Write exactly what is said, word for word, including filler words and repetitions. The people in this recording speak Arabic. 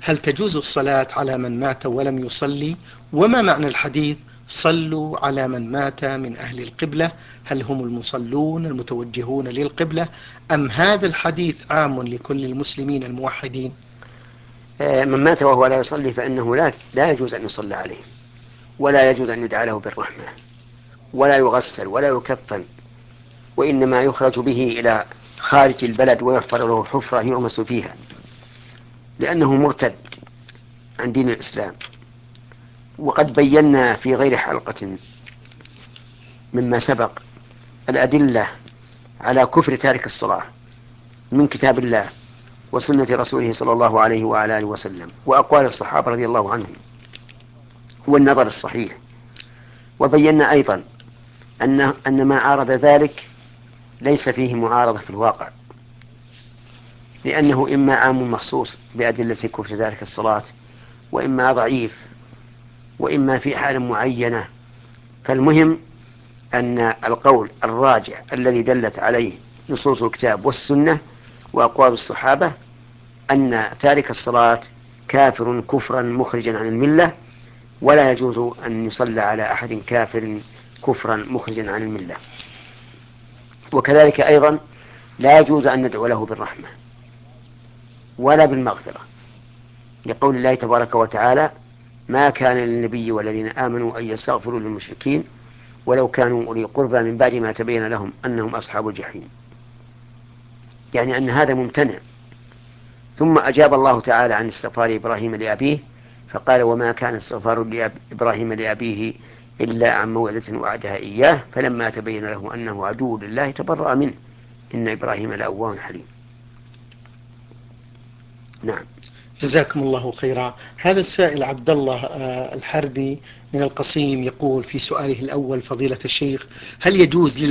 هل تجوز الصلاة على من مات ولم يصلي؟ وما معنى الحديث صلوا على من مات من أهل القبلة؟ هل هم المصلون المتوجهون للقبلة، أم هذا الحديث عام لكل المسلمين الموحدين؟ من مات وهو لا يصلي فإنه لا, لا يجوز أن يصلى عليه، ولا يجوز أن يدعى له بالرحمة، ولا يغسل ولا يكفن، وإنما يخرج به إلى خارج البلد ويحفر له حفرة يغمس فيها، لأنه مرتد عن دين الإسلام. وقد بينا في غير حلقة مما سبق الأدلة على كفر تارك الصلاة من كتاب الله وسنة رسوله صلى الله عليه وعلى آله وسلم، وأقوال الصحابة رضي الله عنهم والنظر الصحيح. وبينا أيضا أن أن ما عارض ذلك ليس فيه معارضة في الواقع، لأنه إما عام مخصوص بأدلة كفر تارك الصلاة، وإما ضعيف، وإما في حال معينة. فالمهم أن القول الراجح الذي دلت عليه نصوص الكتاب والسنة وأقوال الصحابة أن تارك الصلاة كافر كفرا مخرجا عن الملة، ولا يجوز أن يصلى على أحد كافر كفرا مخرجا عن الملة. وكذلك أيضا لا يجوز أن ندعو له بالرحمة ولا بالمغفرة، لقول الله تبارك وتعالى: ما كان للنبي والذين آمنوا أن يستغفروا للمشركين ولو كانوا أولي قربى من بعد ما تبين لهم أنهم أصحاب الجحيم، يعني أن هذا ممتنع. ثم أجاب الله تعالى عن استغفار إبراهيم لأبيه فقال: وما كان استغفار إبراهيم لأبيه إلا عن موعدة وعدها إياه فلما تبين له أنه عدو لله تبرأ منه إن إبراهيم لأواه حليم. نعم. جزاكم الله خيرا. هذا السائل عبد الله الحربي من القصيم يقول في سؤاله الأول: فضيلة الشيخ، هل يجوز